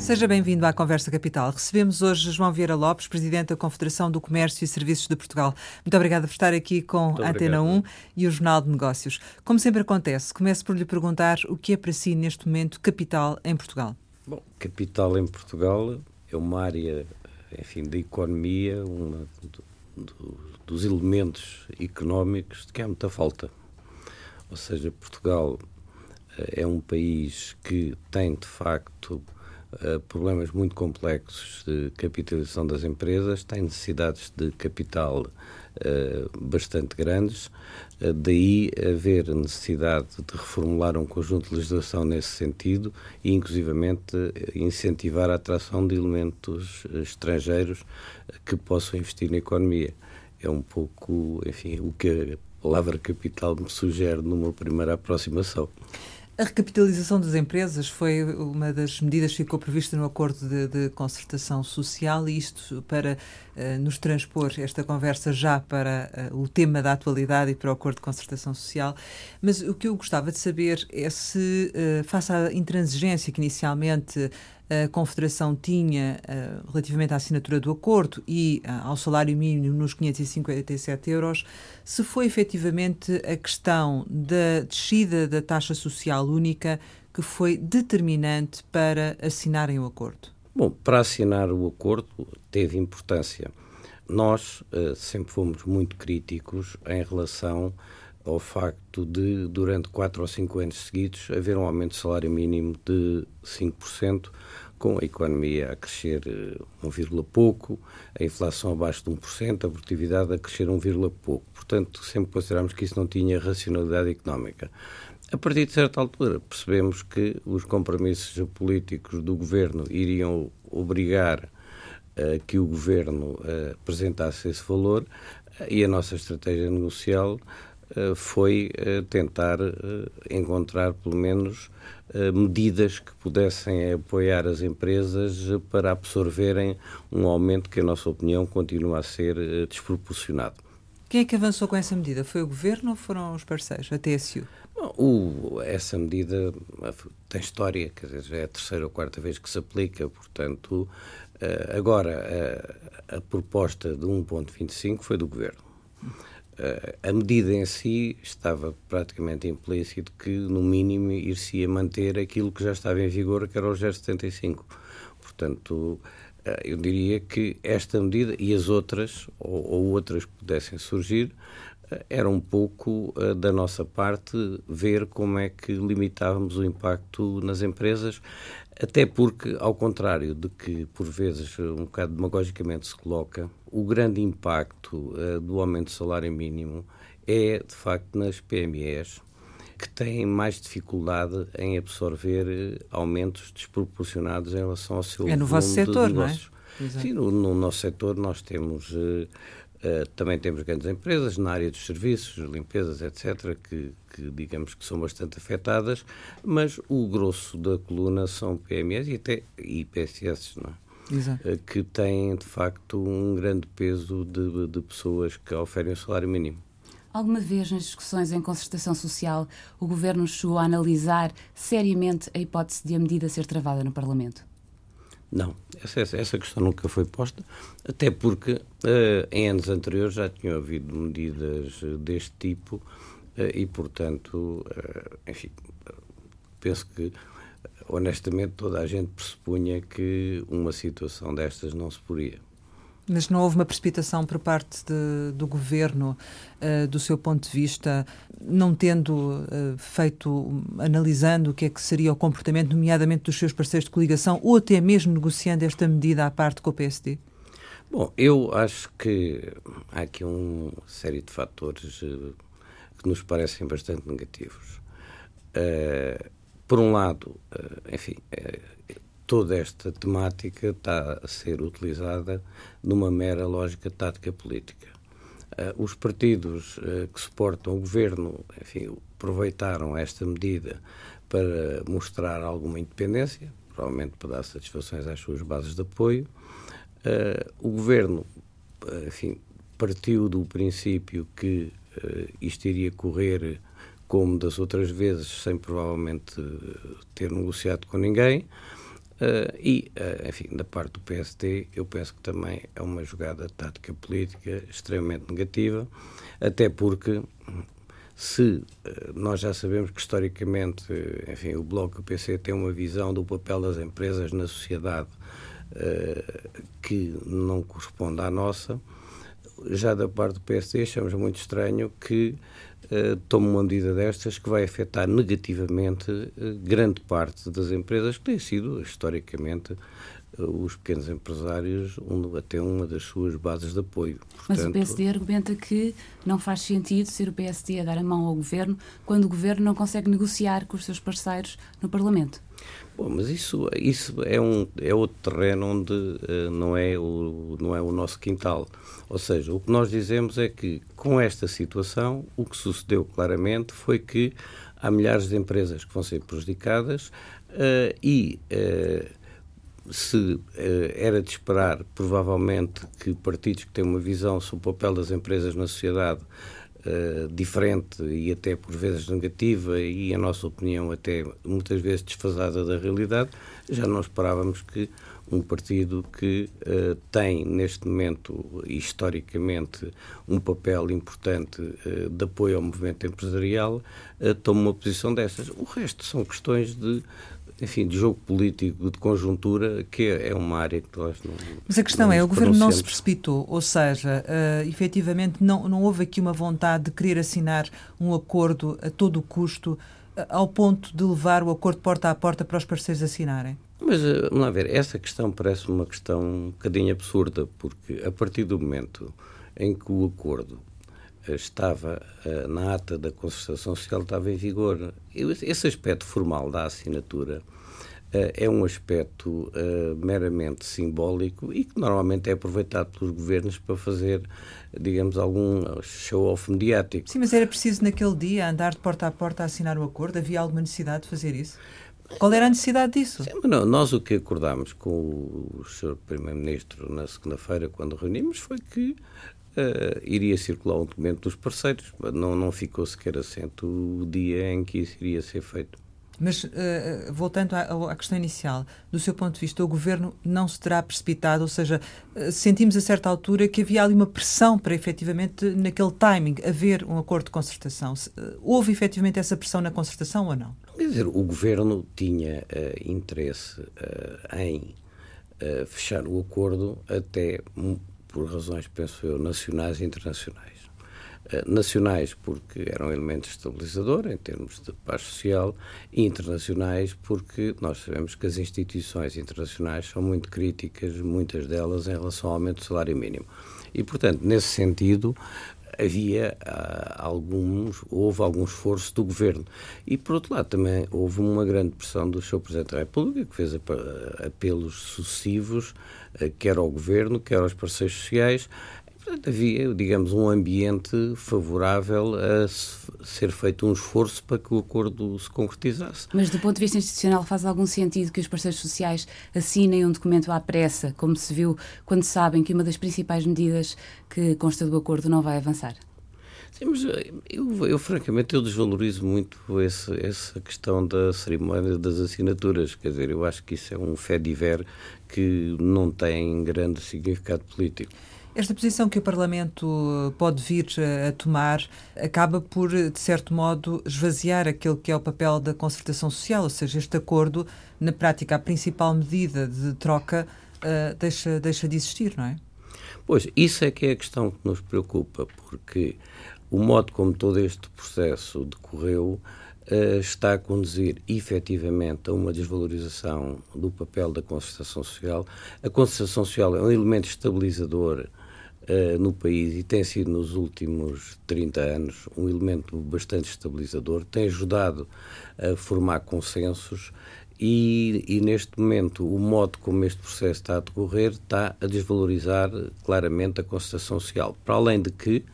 Seja bem-vindo à Conversa Capital. Recebemos hoje João Vieira Lopes, Presidente da Confederação do Comércio e Serviços de Portugal. Muito obrigada por estar aqui com a Antena 1 e o Jornal de Negócios. Como sempre acontece, começo por lhe perguntar o que é para si, neste momento, capital em Portugal. Bom, capital em Portugal é uma área, da economia, dos elementos económicos de que há muita falta. Ou seja, Portugal é um país que tem, de facto, problemas muito complexos de capitalização das empresas, tem necessidades de capital bastante grandes, daí haver necessidade de reformular um conjunto de legislação nesse sentido e, inclusivamente, incentivar a atração de elementos estrangeiros que possam investir na economia. É um pouco, o que a palavra capital me sugere numa primeira aproximação. A recapitalização das empresas foi uma das medidas que ficou prevista no Acordo de Concertação Social, e isto para nos transpor esta conversa já para o tema da atualidade e para o Acordo de Concertação Social. Mas o que eu gostava de saber é se, face à intransigência que inicialmente a Confederação tinha relativamente à assinatura do acordo e ao salário mínimo nos 557 euros, se foi efetivamente a questão da descida da taxa social única que foi determinante para assinarem o acordo. Bom, para assinar o acordo teve importância. Nós sempre fomos muito críticos em relação ao facto de, durante 4 ou 5 anos seguidos, haver um aumento do salário mínimo de 5%, com a economia a crescer 1, pouco, a inflação abaixo de 1%, a produtividade a crescer 1, pouco. Portanto, sempre considerámos que isso não tinha racionalidade económica. A partir de certa altura, percebemos que os compromissos políticos do Governo iriam obrigar que o Governo apresentasse esse valor, e a nossa estratégia negocial foi tentar encontrar, pelo menos, medidas que pudessem apoiar as empresas para absorverem um aumento que, na nossa opinião, continua a ser desproporcionado. Quem é que avançou com essa medida? Foi o Governo ou foram os parceiros, a TSU? Essa medida tem história, quer dizer, já é a 3ª ou 4ª vez que se aplica, portanto, agora a proposta de 1,25 foi do Governo. A medida em si estava praticamente implícito que, no mínimo, ir-se-ia manter aquilo que já estava em vigor, que era o 0,75. Portanto, eu diria que esta medida e as outras, ou outras que pudessem surgir, era um pouco da nossa parte ver como é que limitávamos o impacto nas empresas, até porque, ao contrário de que por vezes um bocado demagogicamente se coloca, o grande impacto do aumento do salário mínimo é, de facto, nas PMEs, que têm mais dificuldade em absorver aumentos desproporcionados em relação ao seu volume de negócios. É no vosso setor, não é? Exato. Sim, no nosso setor nós temos... também temos grandes empresas na área dos serviços, limpezas, etc., que digamos que são bastante afetadas, mas o grosso da coluna são PMEs e até IPSS, não é? Exato. Que têm, de facto, um grande peso de pessoas que oferem o salário mínimo. Alguma vez nas discussões em concertação social o Governo chegou a analisar seriamente a hipótese de a medida ser travada no Parlamento? Não, essa questão nunca foi posta, até porque em anos anteriores já tinham havido medidas deste tipo e, portanto, penso que, honestamente, toda a gente pressupunha que uma situação destas não se poria. Mas não houve uma precipitação por parte do Governo, do seu ponto de vista, não tendo analisando o que é que seria o comportamento, nomeadamente dos seus parceiros de coligação, ou até mesmo negociando esta medida à parte com o PSD? Bom, eu acho que há aqui uma série de fatores que nos parecem bastante negativos. Por um lado, toda esta temática está a ser utilizada numa mera lógica tática política. Os partidos que suportam o Governo, aproveitaram esta medida para mostrar alguma independência, provavelmente para dar satisfações às suas bases de apoio. O Governo, partiu do princípio que isto iria correr como das outras vezes, sem provavelmente ter negociado com ninguém. Enfim, da parte do PSD, eu penso que também é uma jogada tática política extremamente negativa, até porque se nós já sabemos que historicamente, enfim, o Bloco e o PC têm uma visão do papel das empresas na sociedade que não corresponde à nossa, já da parte do PSD achamos muito estranho que tome uma medida destas que vai afetar negativamente grande parte das empresas que têm sido, historicamente, os pequenos empresários, até uma das suas bases de apoio. Portanto, mas o PSD argumenta que não faz sentido ser o PSD a dar a mão ao Governo quando o Governo não consegue negociar com os seus parceiros no Parlamento. Bom, mas isso é outro terreno onde não é o nosso quintal. Ou seja, o que nós dizemos é que, com esta situação, o que sucedeu claramente foi que há milhares de empresas que vão ser prejudicadas se era de esperar, provavelmente, que partidos que têm uma visão sobre o papel das empresas na sociedade diferente e até por vezes negativa e, a nossa opinião, até muitas vezes desfasada da realidade, já não esperávamos que um partido que tem, neste momento, historicamente, um papel importante de apoio ao movimento empresarial, tome uma posição dessas. O resto são questões de jogo político, de conjuntura, que é uma área que nós não... Mas a questão o Governo não se precipitou, ou seja, efetivamente não houve aqui uma vontade de querer assinar um acordo a todo o custo, ao ponto de levar o acordo porta a porta para os parceiros assinarem? Mas, vamos lá ver, essa questão parece uma questão um bocadinho absurda, porque a partir do momento em que o acordo estava na ata da concertação social, estava em vigor. Esse aspecto formal da assinatura é um aspecto meramente simbólico e que normalmente é aproveitado pelos governos para fazer, digamos, algum show-off mediático. Sim, mas era preciso naquele dia andar de porta a porta a assinar o acordo? Havia alguma necessidade de fazer isso? Qual era a necessidade disso? Sim, mas não, nós o que acordámos com o Sr. Primeiro-Ministro na segunda-feira, quando reunimos, foi que iria circular um documento dos parceiros. Não ficou sequer assente o dia em que isso iria ser feito. Mas, voltando à questão inicial, do seu ponto de vista, o Governo não se terá precipitado, ou seja, sentimos a certa altura que havia ali uma pressão para, efetivamente, naquele timing, haver um acordo de concertação. Houve, efetivamente, essa pressão na concertação ou não? Quer dizer, o Governo tinha interesse em fechar o acordo até por razões, penso eu, nacionais e internacionais. Nacionais porque eram um elemento estabilizador em termos de paz social e internacionais porque nós sabemos que as instituições internacionais são muito críticas, muitas delas, em relação ao aumento do salário mínimo. E, portanto, nesse sentido, houve algum esforço do Governo. E, por outro lado, também houve uma grande pressão do Sr. Presidente da República, que fez apelos sucessivos, quer ao Governo, quer aos parceiros sociais. Portanto, havia, digamos, um ambiente favorável a ser feito um esforço para que o acordo se concretizasse. Mas, do ponto de vista institucional, faz algum sentido que os parceiros sociais assinem um documento à pressa, como se viu quando sabem que uma das principais medidas que consta do acordo não vai avançar? Sim, mas eu francamente, eu desvalorizo muito essa questão da cerimónia das assinaturas. Quer dizer, eu acho que isso é um fait divers que não tem grande significado político. Esta posição que o Parlamento pode vir a tomar acaba por, de certo modo, esvaziar aquele que é o papel da concertação social, ou seja, este acordo, na prática, a principal medida de troca deixa de existir, não é? Pois, isso é que é a questão que nos preocupa, porque o modo como todo este processo decorreu está a conduzir efetivamente a uma desvalorização do papel da concertação social. A concertação social é um elemento estabilizador no país e tem sido nos últimos 30 anos um elemento bastante estabilizador, tem ajudado a formar consensos e neste momento o modo como este processo está a decorrer está a desvalorizar claramente a concertação social, para além de que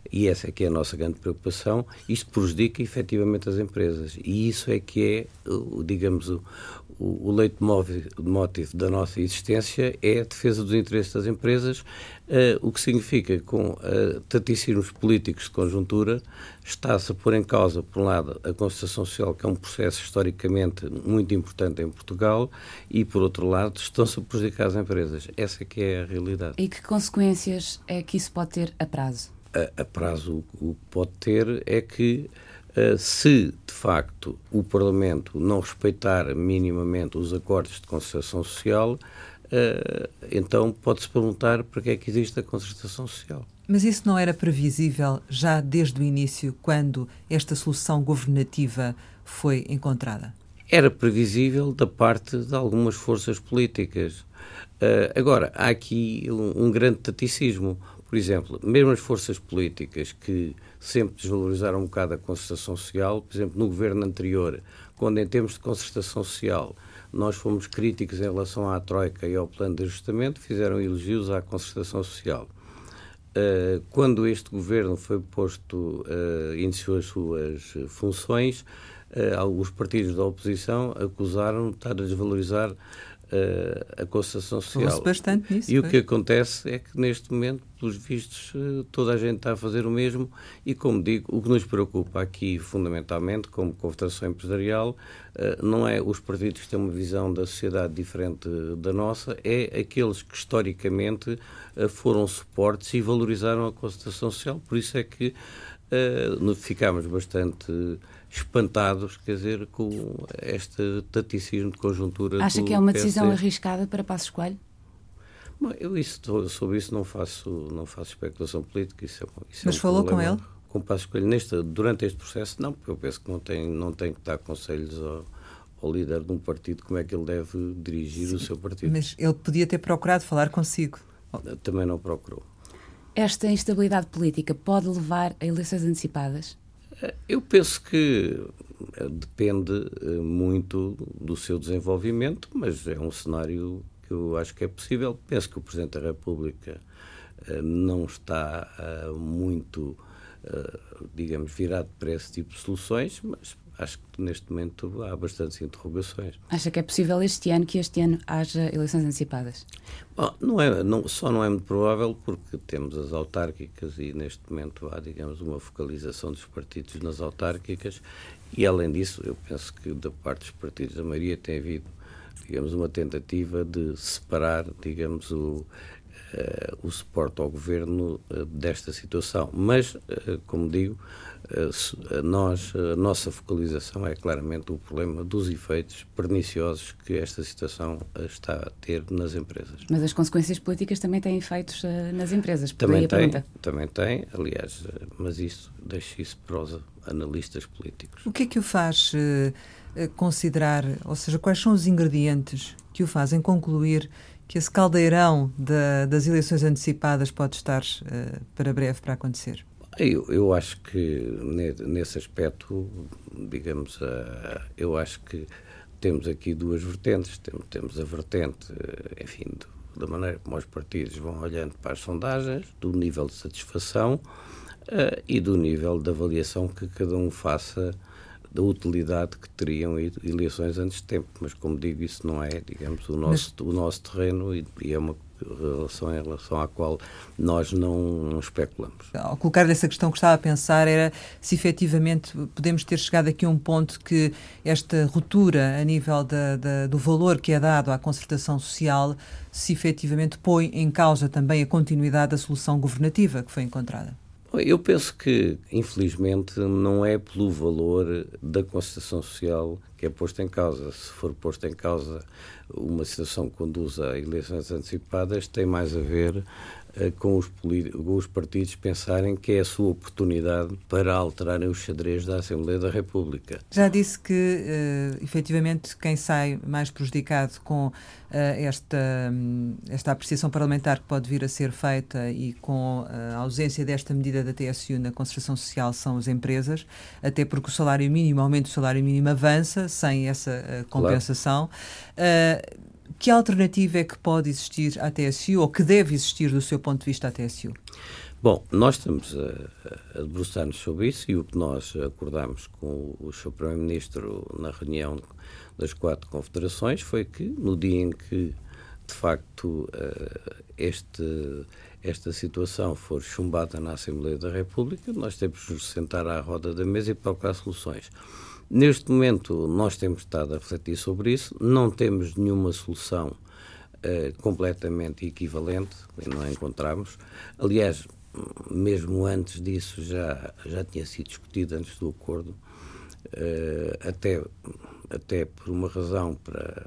e essa é que é a nossa grande preocupação, isto prejudica efetivamente as empresas. E isso é que é, digamos, o leitmotiv da nossa existência é a defesa dos interesses das empresas, o que significa que com taticismos políticos de conjuntura está-se a pôr em causa, por um lado, a concertação social, que é um processo historicamente muito importante em Portugal, e, por outro lado, estão-se a prejudicar as empresas. Essa é que é a realidade. E que consequências é que isso pode ter a prazo? A prazo, o que pode ter é que, se de facto o Parlamento não respeitar minimamente os acordos de concertação social, então pode-se perguntar para que é que existe a concertação social. Mas isso não era previsível já desde o início, quando esta solução governativa foi encontrada? Era previsível da parte de algumas forças políticas. Agora, há aqui um grande taticismo. Por exemplo, mesmo as forças políticas que sempre desvalorizaram um bocado a concertação social, por exemplo, no governo anterior, quando em termos de concertação social nós fomos críticos em relação à Troika e ao plano de ajustamento, fizeram elogios à concertação social. Quando este governo foi posto, iniciou as suas funções, alguns partidos da oposição acusaram de estar a desvalorizar a concertação social. Falou-se bastante nisso. E o que acontece é que, neste momento, pelos vistos, toda a gente está a fazer o mesmo e, como digo, o que nos preocupa aqui, fundamentalmente, como Confederação Empresarial, não é os partidos que têm uma visão da sociedade diferente da nossa, é aqueles que, historicamente, foram suportes e valorizaram a concertação social. Por isso é que ficámos bastante espantados, quer dizer, com este taticismo de conjuntura. Acha que é uma decisão arriscada para Passos Coelho? Bom, sobre isso não faço especulação política. Mas falou com ele? Com Passos Coelho durante este processo, não, porque eu penso que não tem que dar conselhos ao líder de um partido como é que ele deve dirigir o seu partido. Mas ele podia ter procurado falar consigo. Também não procurou. Esta instabilidade política pode levar a eleições antecipadas? Eu penso que depende muito do seu desenvolvimento, mas é um cenário que eu acho que é possível. Penso que o Presidente da República não está muito, digamos, virado para esse tipo de soluções, mas acho que neste momento há bastantes interrogações. Acha que é possível que este ano haja eleições antecipadas? Bom, só não é muito provável porque temos as autárquicas e neste momento há, digamos, uma focalização dos partidos nas autárquicas e, além disso, eu penso que da parte dos partidos da maioria tem havido, digamos, uma tentativa de separar, digamos, o suporte ao governo desta situação. Mas, como digo, a nossa focalização é claramente o problema dos efeitos perniciosos que esta situação está a ter nas empresas. Mas as consequências políticas também têm efeitos nas empresas. Também tem, aliás, mas deixa isso para os analistas políticos. O que é que o faz considerar, ou seja, quais são os ingredientes que o fazem concluir que esse caldeirão das eleições antecipadas pode estar para breve para acontecer? Eu acho que nesse aspecto, digamos, eu acho que temos aqui duas vertentes. Temos a vertente, enfim, da maneira como os partidos vão olhando para as sondagens, do nível de satisfação e do nível de avaliação que cada um faça da utilidade que teriam eleições antes de tempo. Mas, como digo, isso não é, digamos, o nosso terreno e é uma relação à qual nós não especulamos. Ao colocar-lhe essa questão, que estava a pensar era se efetivamente podemos ter chegado aqui a um ponto que esta ruptura a nível do valor que é dado à concertação social se efetivamente põe em causa também a continuidade da solução governativa que foi encontrada. Eu penso que, infelizmente, não é pelo valor da concertação social que é posto em causa. Se for posto em causa uma situação que conduz a eleições antecipadas, tem mais a ver com os partidos pensarem que é a sua oportunidade para alterarem os xadrez da Assembleia da República. Já disse que, efetivamente, quem sai mais prejudicado com esta apreciação parlamentar que pode vir a ser feita e com a ausência desta medida da TSU na concertação social são as empresas, até porque o salário mínimo, o aumento do salário mínimo avança sem essa compensação. Claro. Que alternativa é que pode existir à TSU ou que deve existir do seu ponto de vista à TSU? Bom, nós estamos a debruçar-nos sobre isso e o que nós acordámos com o Sr. Primeiro-Ministro na reunião das 4 confederações foi que, no dia em que, de facto, esta situação for chumbada na Assembleia da República, nós temos de nos sentar à roda da mesa e procurar soluções. Neste momento, nós temos estado a refletir sobre isso, não temos nenhuma solução completamente equivalente, não a encontramos. Aliás, mesmo antes disso já tinha sido discutido antes do acordo, até por uma razão para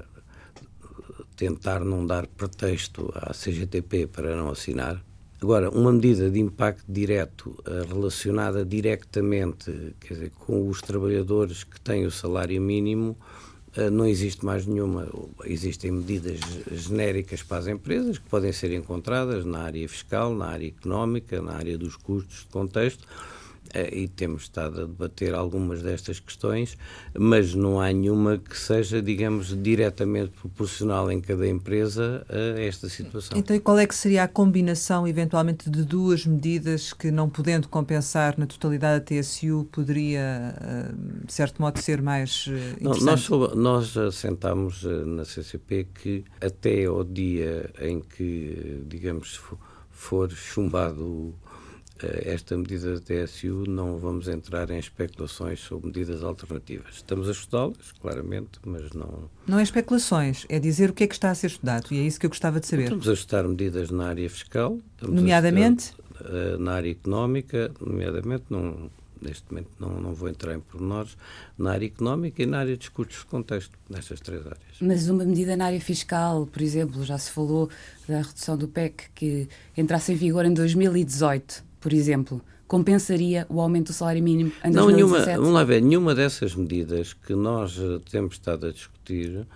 tentar não dar pretexto à CGTP para não assinar. Agora, uma medida de impacto direto relacionada diretamente, quer dizer, com os trabalhadores que têm o salário mínimo, não existe mais nenhuma. Existem medidas genéricas para as empresas que podem ser encontradas na área fiscal, na área económica, na área dos custos de contexto, e temos estado a debater algumas destas questões, mas não há nenhuma que seja, digamos, diretamente proporcional em cada empresa a esta situação. Então, e qual é que seria a combinação, eventualmente, de 2 medidas que, não podendo compensar na totalidade a TSU, poderia, de certo modo, ser mais interessante? Nós assentámos na CCP que até ao dia em que, digamos, for chumbado esta medida da TSU, não vamos entrar em especulações sobre medidas alternativas. Estamos a estudá-las, claramente, mas não... Não é especulações, é dizer o que é que está a ser estudado, e é isso que eu gostava de saber. Estamos a estudar medidas na área fiscal. Nomeadamente? Na área económica, nomeadamente, neste momento não vou entrar em pormenores, na área económica e na área dos custos de contexto, nestas 3 áreas. Mas uma medida na área fiscal, por exemplo, já se falou da redução do PEC, que entrasse em vigor em 2018, por exemplo, compensaria o aumento do salário mínimo em 2017? Vamos lá ver, nenhuma dessas medidas que nós temos estado a discutir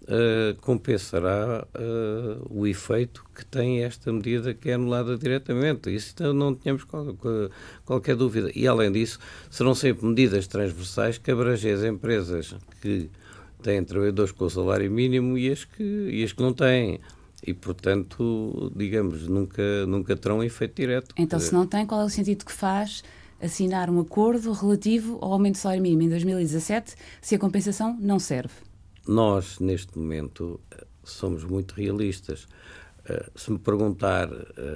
compensará o efeito que tem esta medida que é anulada diretamente. Isso não tínhamos qualquer dúvida. E, além disso, serão sempre medidas transversais que abrangem as empresas que têm trabalhadores com o salário mínimo e as que não têm. E, portanto, digamos, nunca terão efeito direto. Então, se não tem, qual é o sentido que faz assinar um acordo relativo ao aumento do salário mínimo em 2017 se a compensação não serve? Nós, neste momento, somos muito realistas. Se me perguntar,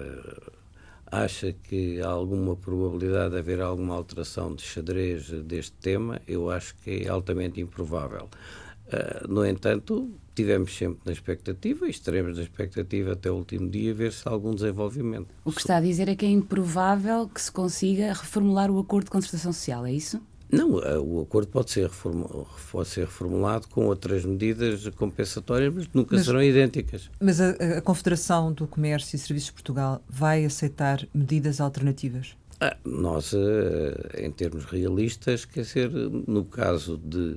acha que há alguma probabilidade de haver alguma alteração de xadrez deste tema, eu acho que é altamente improvável. No entanto, tivemos sempre na expectativa e estaremos na expectativa até o último dia ver se há algum desenvolvimento. O que está a dizer é que é improvável que se consiga reformular o acordo de concertação social, é isso? Não, o acordo pode ser reformulado com outras medidas compensatórias, mas nunca serão idênticas. Mas a Confederação do Comércio e Serviços de Portugal vai aceitar medidas alternativas? Nós, em termos realistas, quer dizer, no caso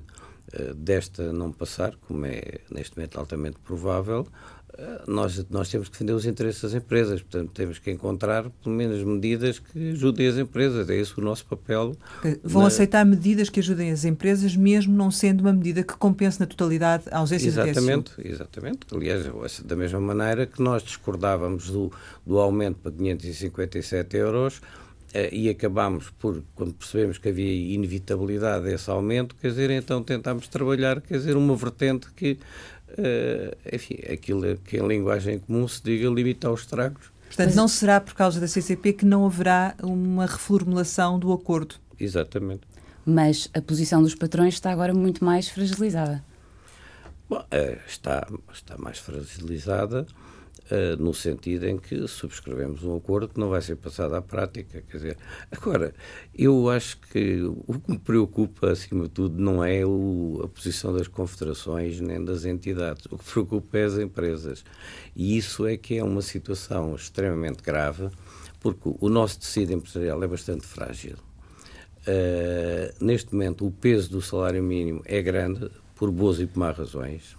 desta não passar, como é neste momento altamente provável, nós temos que defender os interesses das empresas, portanto temos que encontrar pelo menos medidas que ajudem as empresas, é esse o nosso papel. Vão aceitar medidas que ajudem as empresas, mesmo não sendo uma medida que compense na totalidade a ausência de TSU? Exatamente. Aliás, da mesma maneira que nós discordávamos do aumento para 557 euros, e acabámos por, quando percebemos que havia inevitabilidade desse aumento, quer dizer, então tentámos trabalhar, quer dizer, uma vertente que, enfim, aquilo que em linguagem comum se diga limita aos estragos. Portanto, não será por causa da CCP que não haverá uma reformulação do acordo? Exatamente. Mas a posição dos patrões está agora muito mais fragilizada. Bom, está mais fragilizada, no sentido em que subscrevemos um acordo que não vai ser passado à prática. Quer dizer, agora, eu acho que o que me preocupa, acima de tudo, não é a posição das confederações nem das entidades. O que preocupa é as empresas. E isso é que é uma situação extremamente grave, porque o nosso tecido empresarial é bastante frágil. Neste momento, o peso do salário mínimo é grande, por boas e por más razões.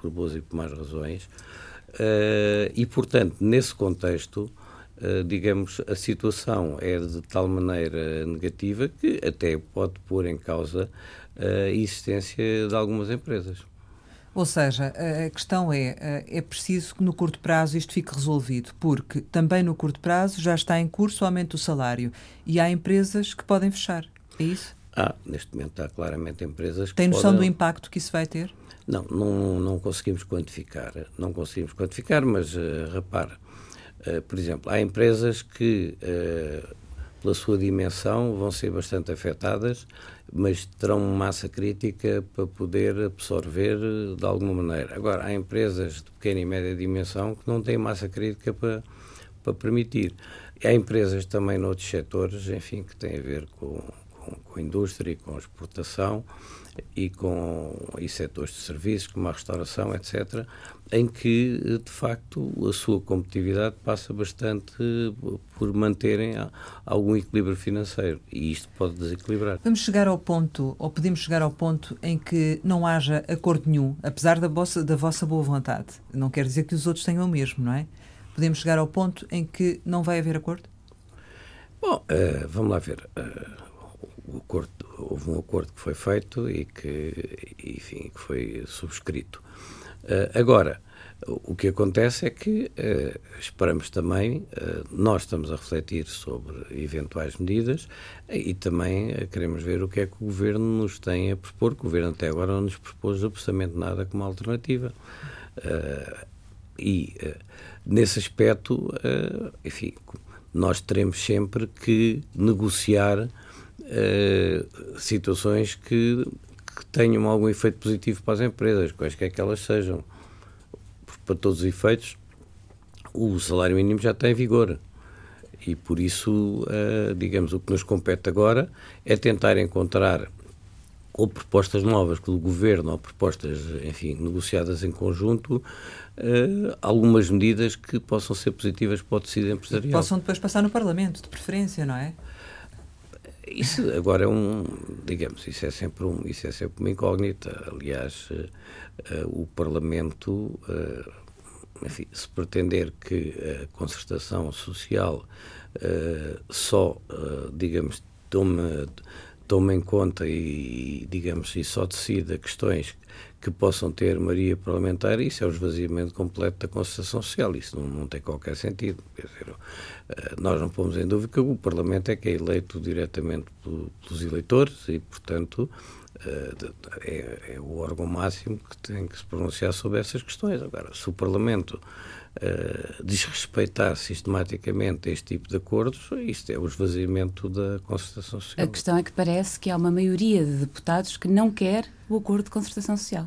E, portanto, nesse contexto, digamos, a situação é de tal maneira negativa que até pode pôr em causa a existência de algumas empresas. Ou seja, a questão é preciso que no curto prazo isto fique resolvido, porque também no curto prazo já está em curso o aumento do salário e há empresas que podem fechar, é isso? Neste momento há claramente empresas que Tem noção do impacto que isso vai ter? Não conseguimos quantificar. Não conseguimos quantificar, mas repara, por exemplo, há empresas que, pela sua dimensão, vão ser bastante afetadas, mas terão massa crítica para poder absorver de alguma maneira. Agora, há empresas de pequena e média dimensão que não têm massa crítica para permitir. Há empresas também noutros setores, enfim, que têm a ver com a indústria, com a exportação e setores de serviços, como a restauração, etc., em que, de facto, a sua competitividade passa bastante por manterem algum equilíbrio financeiro, e isto pode desequilibrar. Vamos chegar ao ponto, ou podemos chegar ao ponto em que não haja acordo nenhum, apesar da vossa boa vontade. Não quer dizer que os outros tenham o mesmo, não é? Podemos chegar ao ponto em que não vai haver acordo? Bom, vamos lá ver. Houve um acordo que foi feito e que foi subscrito. Agora, o que acontece é que esperamos também, nós estamos a refletir sobre eventuais medidas e também queremos ver o que é que o Governo nos tem a propor, que o Governo até agora não nos propôs absolutamente nada como alternativa. Nesse aspecto, enfim, nós teremos sempre que negociar situações que tenham algum efeito positivo para as empresas, quaisquer que elas sejam. Para todos os efeitos, o salário mínimo já está em vigor e, por isso, digamos, o que nos compete agora é tentar encontrar ou propostas novas do Governo ou propostas, enfim, negociadas em conjunto, algumas medidas que possam ser positivas para o tecido empresarial. Possam depois passar no Parlamento, de preferência, não é? Isso agora digamos, isso é sempre uma incógnita. Aliás, o Parlamento, enfim, se pretender que a concertação social digamos, tome em conta e, digamos, e só decida questões que possam ter maioria parlamentar, isso é o esvaziamento completo da concertação social. Isso não tem qualquer sentido. Quer dizer, nós não pomos em dúvida que o Parlamento é que é eleito diretamente pelos eleitores e, portanto, é o órgão máximo que tem que se pronunciar sobre essas questões. Agora, se o Parlamento desrespeitar sistematicamente este tipo de acordos, isto é o esvaziamento da concertação social. A questão é que parece que há uma maioria de deputados que não quer o acordo de concertação social.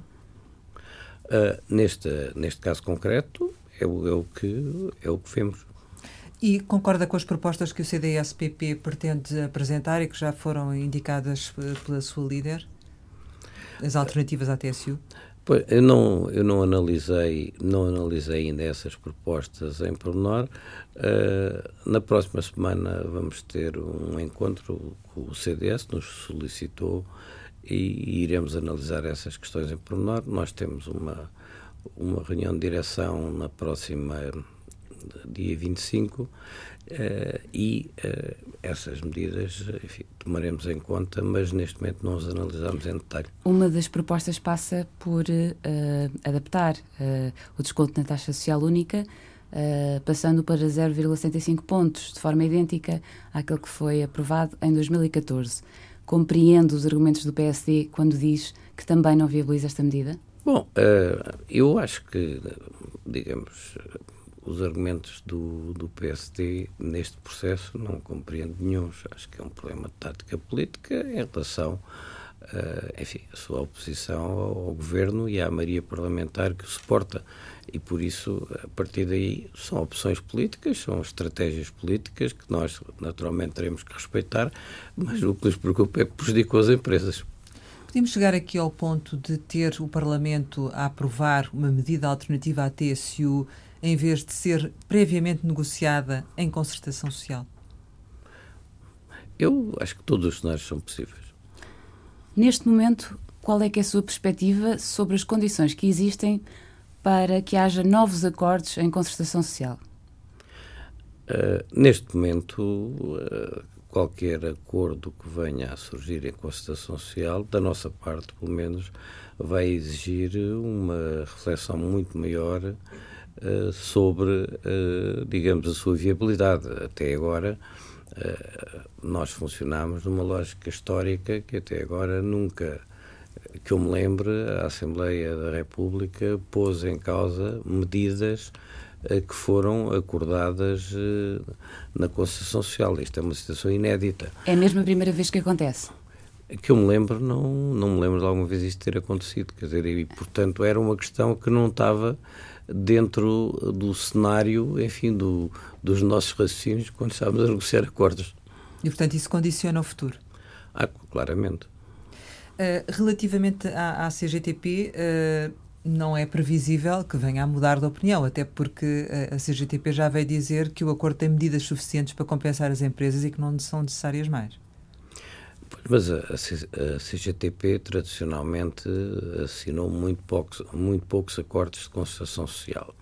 Neste caso concreto, é o que vemos. E concorda com as propostas que o CDS-PP pretende apresentar e que já foram indicadas pela sua líder? As alternativas à TSU? Pois, eu não analisei ainda essas propostas em pormenor. Na próxima semana vamos ter um encontro com o CDS, nos solicitou, e iremos analisar essas questões em pormenor. Nós temos uma reunião de direção na próxima dia 25 e essas medidas, enfim, tomaremos em conta, mas neste momento não as analisamos em detalhe. Uma das propostas passa por adaptar o desconto na taxa social única, passando para 0,75 pontos, de forma idêntica àquele que foi aprovado em 2014. Compreendo os argumentos do PSD quando diz que também não viabiliza esta medida? Bom, eu acho que, digamos, os argumentos do PSD neste processo não compreendo nenhum. Acho que é um problema de tática política em relação enfim, a sua oposição ao Governo e à maioria parlamentar que o suporta. E, por isso, a partir daí, são opções políticas, são estratégias políticas que nós, naturalmente, teremos que respeitar, mas o que nos preocupa é que prejudicam as empresas. Podemos chegar aqui ao ponto de ter o Parlamento a aprovar uma medida alternativa à TSU em vez de ser previamente negociada em concertação social? Eu acho que todos os cenários são possíveis. Neste momento, qual é que é a sua perspectiva sobre as condições que existem para que haja novos acordos em concertação social? Neste momento, qualquer acordo que venha a surgir em concertação social, da nossa parte, pelo menos, vai exigir uma reflexão muito maior sobre, digamos, a sua viabilidade. Até agora, nós funcionámos numa lógica histórica que até agora nunca, que eu me lembre, a Assembleia da República pôs em causa medidas que foram acordadas na concertação social. Isto é uma situação inédita. É mesmo a primeira vez que acontece? Que eu me lembro, não me lembro de alguma vez isto ter acontecido. Quer dizer, e, portanto, era uma questão que não estava dentro do cenário, enfim, dos nossos raciocínios quando estávamos a negociar acordos. E, portanto, isso condiciona o futuro? Claramente. Relativamente à CGTP, não é previsível que venha a mudar de opinião, até porque a CGTP já veio dizer que o acordo tem medidas suficientes para compensar as empresas e que não são necessárias mais. Mas a CGTP tradicionalmente assinou muito poucos acordos de concertação social.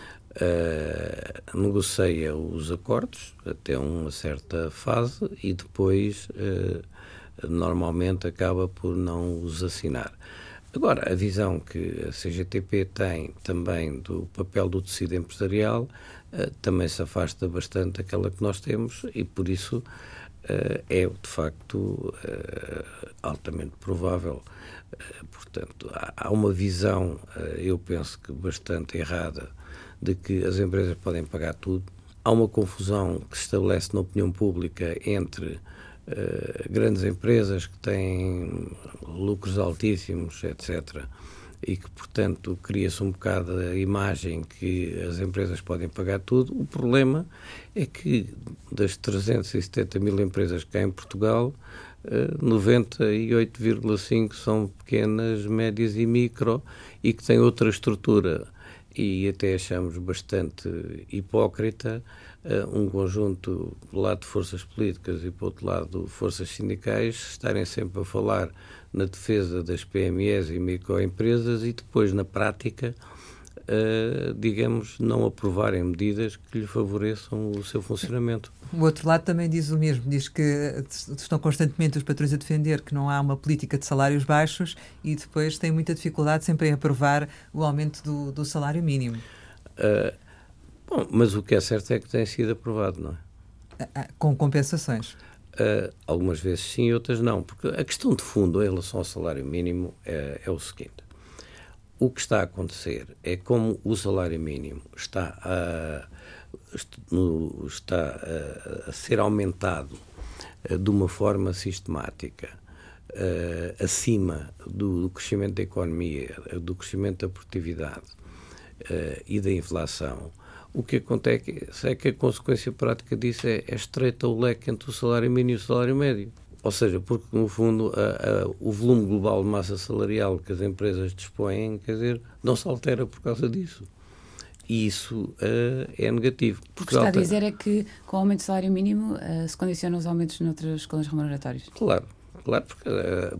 Negocia os acordos até uma certa fase e depois normalmente acaba por não os assinar. Agora, a visão que a CGTP tem também do papel do tecido empresarial também se afasta bastante daquela que nós temos e, por isso, é, de facto, altamente provável. Portanto, há uma visão, eu penso que bastante errada, de que as empresas podem pagar tudo. Há uma confusão que se estabelece na opinião pública entre grandes empresas que têm lucros altíssimos, etc., e que, portanto, cria-se um bocado a imagem que as empresas podem pagar tudo. O problema é que das 370 mil empresas que há em Portugal, 98,5% são pequenas, médias e micro e que têm outra estrutura. E até achamos bastante hipócrita um conjunto, do lado de forças políticas e, por outro lado, forças sindicais, estarem sempre a falar na defesa das PMEs e microempresas e depois, na prática, digamos, não aprovarem medidas que lhe favoreçam o seu funcionamento. O outro lado também diz o mesmo, diz que estão constantemente os patrões a defender que não há uma política de salários baixos e depois têm muita dificuldade sempre em aprovar o aumento do salário mínimo. Bom, mas o que é certo é que tem sido aprovado, não é? Com compensações? Algumas vezes sim, outras não, porque a questão de fundo em relação ao salário mínimo é o seguinte. O que está a acontecer é como o salário mínimo está a ser aumentado de uma forma sistemática acima do crescimento da economia, do crescimento da produtividade e da inflação. O que acontece é que a consequência prática disso é estreita o leque entre o salário mínimo e o salário médio. Ou seja, porque, no fundo, o volume global de massa salarial que as empresas dispõem, quer dizer, não se altera por causa disso. E isso é negativo. O que está a dizer é que, com o aumento do salário mínimo, se condicionam os aumentos noutras escalões remuneratórios. Claro, porque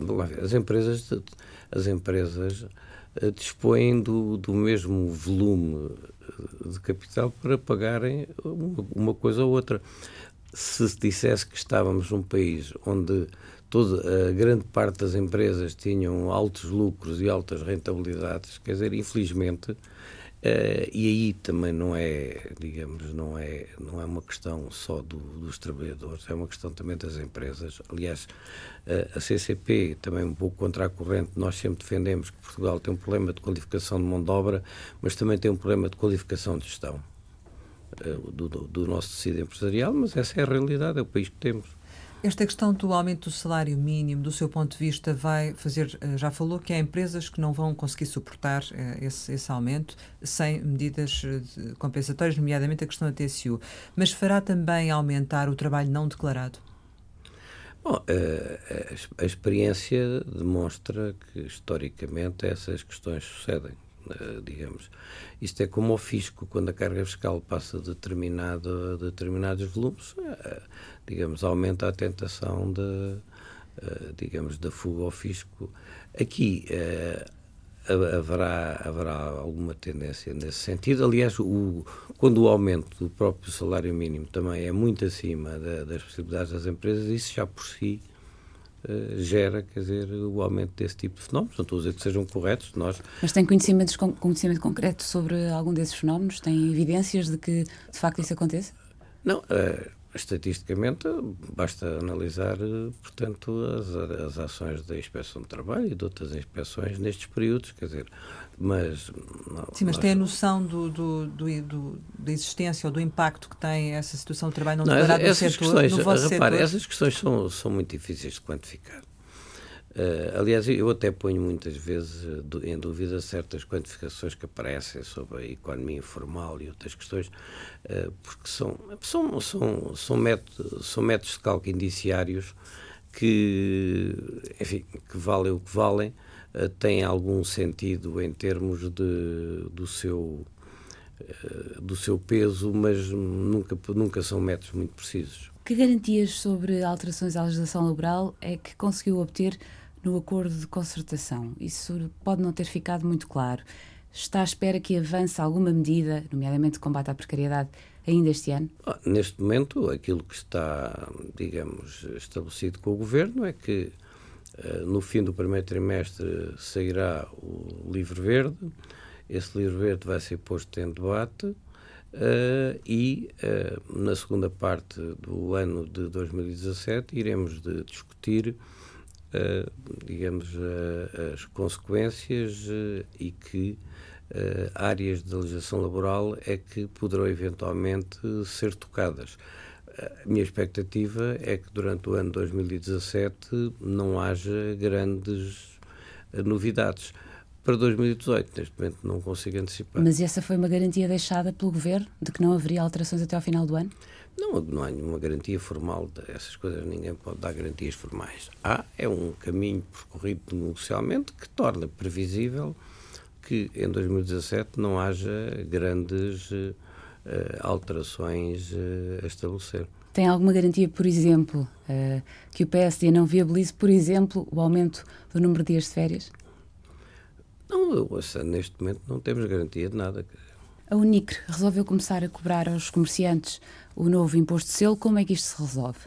as empresas dispõem do mesmo volume de capital para pagarem uma coisa ou outra. Se dissesse que estávamos num país onde toda a grande parte das empresas tinham altos lucros e altas rentabilidades, quer dizer, infelizmente, e aí também não é, digamos, não é uma questão só dos trabalhadores, é uma questão também das empresas. Aliás, a CCP, também um pouco contra a corrente, nós sempre defendemos que Portugal tem um problema de qualificação de mão de obra, mas também tem um problema de qualificação de gestão do nosso tecido empresarial, mas essa é a realidade, é o país que temos. Esta questão do aumento do salário mínimo, do seu ponto de vista, vai fazer, já falou que há empresas que não vão conseguir suportar esse aumento sem medidas compensatórias, nomeadamente a questão da TSU, mas fará também aumentar o trabalho não declarado? Bom, a experiência demonstra que, historicamente, essas questões sucedem. Digamos, isto é como o fisco, quando a carga fiscal passa de determinados volumes, digamos, aumenta a tentação digamos, da fuga ao fisco. Aqui, haverá alguma tendência nesse sentido. Aliás, quando o aumento do próprio salário mínimo também é muito acima das possibilidades das empresas, isso já por si gera, quer dizer, o aumento desse tipo de fenómenos. Não estou a dizer que sejam corretos. Mas tem conhecimento concreto sobre algum desses fenómenos? Tem evidências de que, de facto, isso aconteça? Não, estatisticamente, basta analisar, portanto, as ações da Inspeção de Trabalho e de outras inspeções nestes períodos, quer dizer, mas... Sim, mas tem a noção da existência ou do impacto que tem essa situação de trabalho não declarado no setor, no vosso setor? Essas questões são muito difíceis de quantificar. Aliás, eu até ponho muitas vezes em dúvida certas quantificações que aparecem sobre a economia informal e outras questões, porque são métodos de cálculo indiciários que, enfim, que valem o que valem, têm algum sentido em termos do seu peso, mas nunca são métodos muito precisos. Que garantias sobre alterações à legislação laboral é que conseguiu obter no acordo de concertação? Isso pode não ter ficado muito claro. Está à espera que avance alguma medida, nomeadamente de combate à precariedade, ainda este ano? Neste momento, aquilo que está, digamos, estabelecido com o Governo é que no fim do primeiro trimestre sairá o Livro Verde. Esse Livro Verde vai ser posto em debate e na segunda parte do ano de 2017 iremos discutir digamos, as consequências e que áreas de legislação laboral é que poderão eventualmente ser tocadas. A minha expectativa é que durante o ano 2017 não haja grandes novidades. Para 2018, neste momento, não consigo antecipar. Mas essa foi uma garantia deixada pelo Governo de que não haveria alterações até ao final do ano? Não há nenhuma garantia formal dessas coisas, ninguém pode dar garantias formais. É um caminho percorrido negocialmente que torna previsível que em 2017 não haja grandes alterações a estabelecer. Tem alguma garantia, por exemplo, que o PSD não viabilize, por exemplo, o aumento do número de dias de férias? Não, neste momento não temos garantia de nada. A Unicre resolveu começar a cobrar aos comerciantes o novo imposto de selo. Como é que isto se resolve?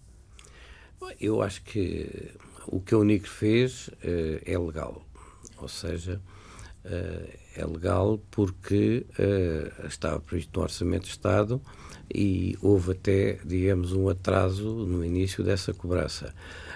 Eu acho que o que a Unicre fez é legal. Ou seja, é legal porque estava previsto no Orçamento de Estado e houve até, digamos, um atraso no início dessa cobrança.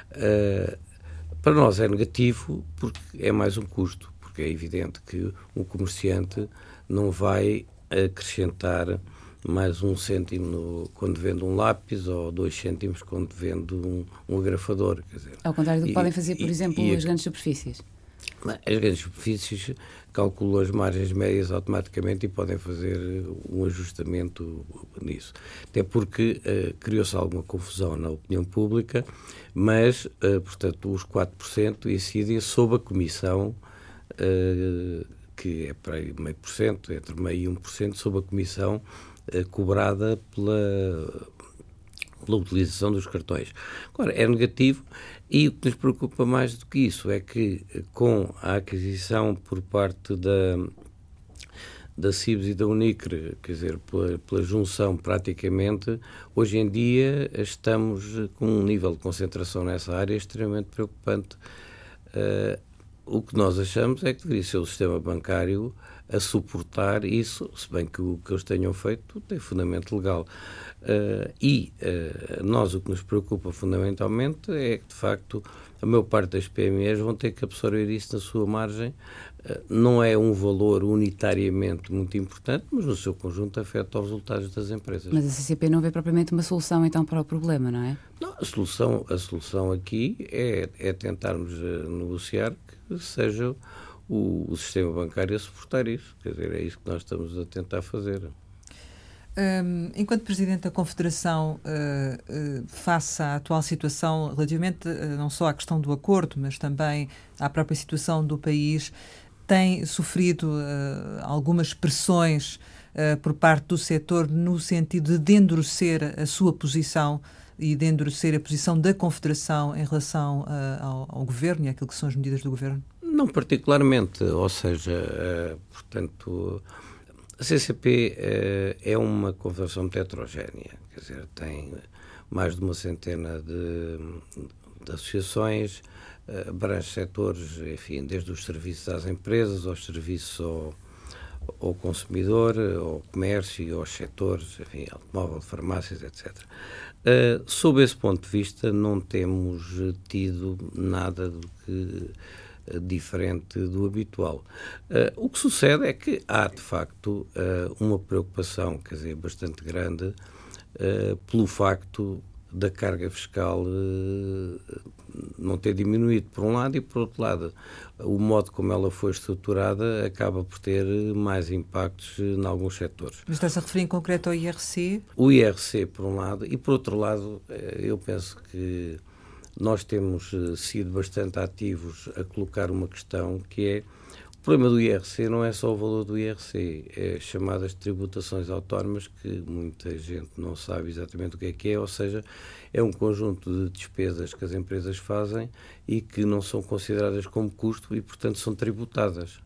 Para nós é negativo porque é mais um custo, porque é evidente que um comerciante não vai acrescentar mais 1 cêntimo quando vende um lápis ou 2 cêntimos quando vende um agrafador. Quer dizer, ao contrário do que podem fazer, por exemplo, as grandes superfícies. As grandes superfícies calculam as margens médias automaticamente e podem fazer um ajustamento nisso. Até porque criou-se alguma confusão na opinião pública, mas, portanto, os 4% incidem sob a comissão, que é para aí 0,5%, entre 0,5% e 1%, sob a comissão cobrada pela utilização dos cartões. Agora, é negativo e o que nos preocupa mais do que isso é que com a aquisição por parte da CIBS e da Unicre, quer dizer, pela junção praticamente, hoje em dia estamos com um nível de concentração nessa área extremamente preocupante. O que nós achamos é que deveria ser o sistema bancário a suportar isso, se bem que o que eles tenham feito tem fundamento legal. Nós o que nos preocupa fundamentalmente é que, de facto, a maior parte das PMEs vão ter que absorver isso na sua margem. Não é um valor unitariamente muito importante, mas no seu conjunto afeta os resultados das empresas. Mas a CCP não vê propriamente uma solução então para o problema, não é? Não, a solução aqui é tentarmos negociar que seja o sistema bancário a suportar isso. Quer dizer, é isso que nós estamos a tentar fazer. Enquanto Presidente da Confederação, face à atual situação, relativamente não só à questão do acordo, mas também à própria situação do país, tem sofrido algumas pressões por parte do setor no sentido de endurecer a sua posição e de endurecer a posição da Confederação em relação ao Governo e àquilo que são as medidas do Governo? Não particularmente, ou seja, portanto, a CCP é uma confederação muito heterogénea, quer dizer, tem mais de uma centena de associações, abrange setores, enfim, desde os serviços às empresas, aos serviços ao consumidor, ao comércio, aos setores, enfim, automóvel, farmácias, etc. Sob esse ponto de vista, não temos tido nada do que diferente do habitual. O que sucede é que há, de facto, uma preocupação, quer dizer, bastante grande pelo facto da carga fiscal não ter diminuído, por um lado, e, por outro lado, o modo como ela foi estruturada acaba por ter mais impactos em alguns setores. Mas está-se a referir em concreto ao IRC? O IRC, por um lado, e, por outro lado, eu penso que nós temos sido bastante ativos a colocar uma questão que é: o problema do IRC não é só o valor do IRC, é chamadas tributações autónomas, que muita gente não sabe exatamente o que é, ou seja, é um conjunto de despesas que as empresas fazem e que não são consideradas como custo e, portanto, são tributadas.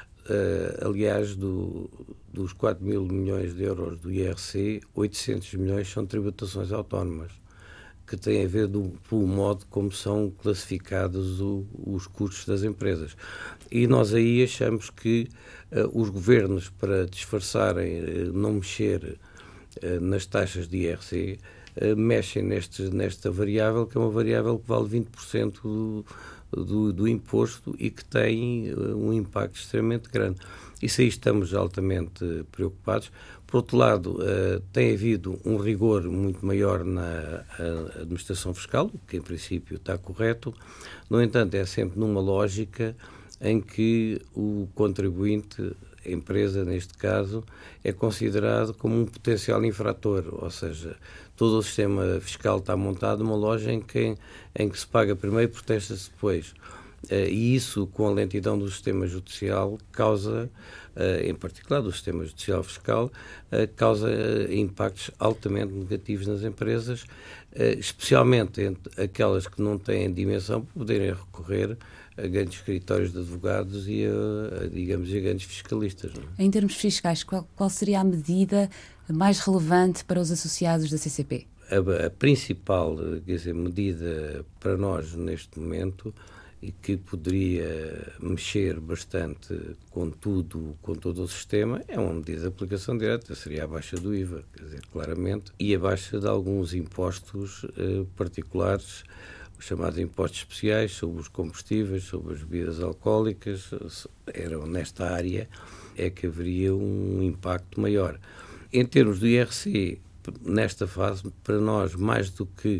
Aliás, dos 4 mil milhões de euros do IRC, 800 milhões são tributações autónomas, que têm a ver pelo modo como são classificados os custos das empresas. E nós aí achamos que os governos, para disfarçarem, não mexer nas taxas de IRC, mexem nesta variável, que é uma variável que vale 20% do imposto e que tem um impacto extremamente grande. Isso aí estamos altamente preocupados. Por outro lado, tem havido um rigor muito maior na administração fiscal, o que em princípio está correto. No entanto, é sempre numa lógica em que o contribuinte, a empresa neste caso, é considerado como um potencial infrator, ou seja, todo o sistema fiscal está montado numa lógica em que se paga primeiro e protesta-se depois. E isso, com a lentidão do sistema judicial, causa, em particular do sistema judicial fiscal, causa impactos altamente negativos nas empresas, especialmente entre aquelas que não têm dimensão para poderem recorrer a grandes escritórios de advogados e a grandes fiscalistas. Não é? Em termos fiscais, qual seria a medida mais relevante para os associados da CCP? A principal, medida para nós neste momento, e que poderia mexer bastante com todo o sistema, é uma medida de aplicação direta, seria a baixa do IVA, quer dizer, claramente, e a baixa de alguns impostos particulares, os chamados impostos especiais, sobre os combustíveis, sobre as bebidas alcoólicas. Nesta área é que haveria um impacto maior. Em termos do IRC, nesta fase, para nós, mais do que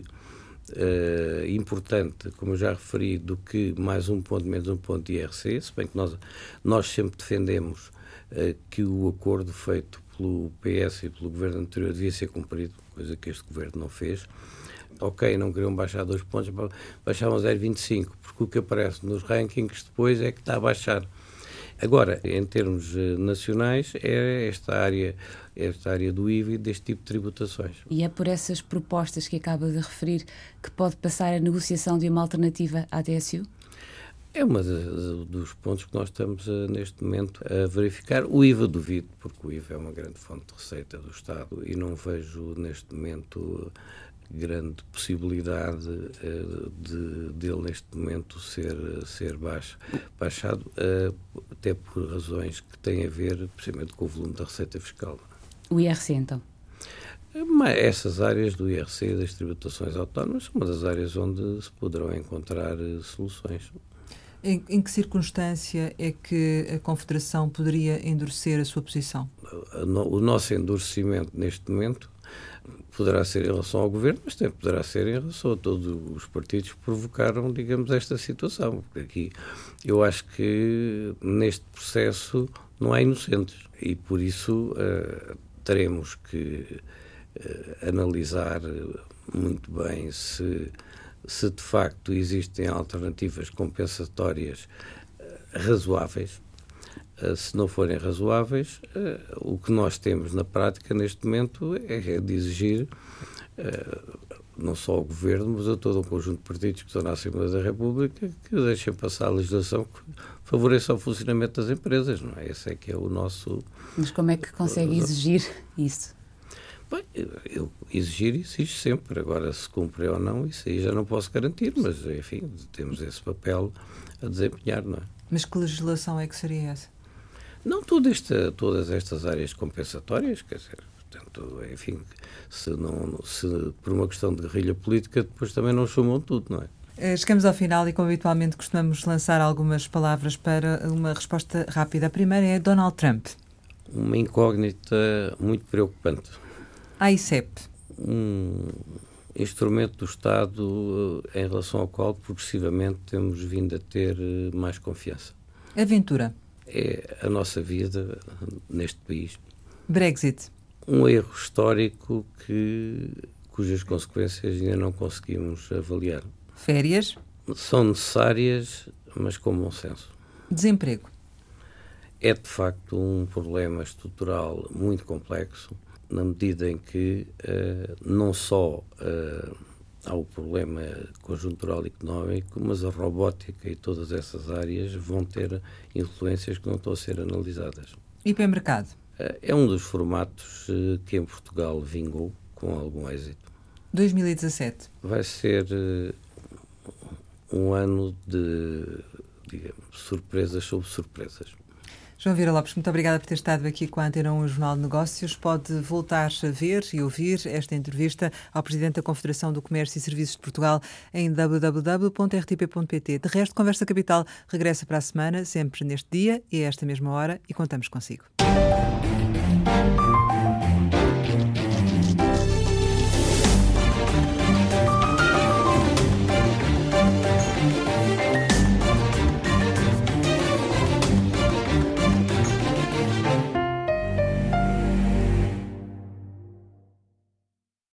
importante, como eu já referi, do que mais um ponto, menos um ponto de IRC, se bem que nós sempre defendemos que o acordo feito pelo PS e pelo governo anterior devia ser cumprido, coisa que este governo não fez. Ok, não queriam baixar 2 pontos, baixavam 0,25, porque o que aparece nos rankings depois é que está a baixar. Agora, em termos nacionais, é esta área do IVA e deste tipo de tributações. E é por essas propostas que acaba de referir que pode passar a negociação de uma alternativa à TSU? É um dos pontos que nós estamos neste momento a verificar. O IVA duvido, porque o IVA é uma grande fonte de receita do Estado e não vejo neste momento grande possibilidade dele neste momento ser baixado, até por razões que têm a ver, precisamente, com o volume da receita fiscal. O IRC, então? Mas essas áreas do IRC, das tributações autónomas, são uma das áreas onde se poderão encontrar soluções. Em que circunstância é que a Confederação poderia endurecer a sua posição? O nosso endurecimento neste momento poderá ser em relação ao governo, mas também poderá ser em relação a todos os partidos que provocaram, digamos, esta situação. Porque aqui eu acho que neste processo não há inocentes e por isso teremos que analisar muito bem se de facto existem alternativas compensatórias razoáveis. Se não forem razoáveis, o que nós temos na prática neste momento é de exigir não só ao Governo, mas a todo um conjunto de partidos que estão na Assembleia da República que deixem passar a legislação que favoreça o funcionamento das empresas, não é? Esse é que é o nosso... Mas como é que consegue exigir isso? Bem, eu exijo sempre. Agora, se cumpre ou não, isso aí já não posso garantir, mas, enfim, temos esse papel a desempenhar, não é? Mas que legislação é que seria essa? Não todas estas áreas compensatórias, quer dizer, portanto, enfim, se por uma questão de guerrilha política, depois também não chamam tudo, não é? Chegamos ao final e, como habitualmente, costumamos lançar algumas palavras para uma resposta rápida. A primeira é Donald Trump. Uma incógnita muito preocupante. A ICEP. Um instrumento do Estado em relação ao qual progressivamente temos vindo a ter mais confiança. Aventura. É a nossa vida neste país. Brexit. Um erro histórico cujas consequências ainda não conseguimos avaliar. Férias. São necessárias, mas com bom senso. Desemprego. É, de facto, um problema estrutural muito complexo, na medida em que não só há o problema conjuntural económico, mas a robótica e todas essas áreas vão ter influências que não estão a ser analisadas. Hipermercado. É um dos formatos que em Portugal vingou com algum êxito. 2017. Vai ser um ano de, digamos, surpresas sobre surpresas. João Vieira Lopes, muito obrigada por ter estado aqui com a Antena 1 Jornal de Negócios. Pode voltar a ver e ouvir esta entrevista ao Presidente da Confederação do Comércio e Serviços de Portugal em www.rtp.pt. De resto, Conversa Capital regressa para a semana, sempre neste dia e a esta mesma hora, e contamos consigo.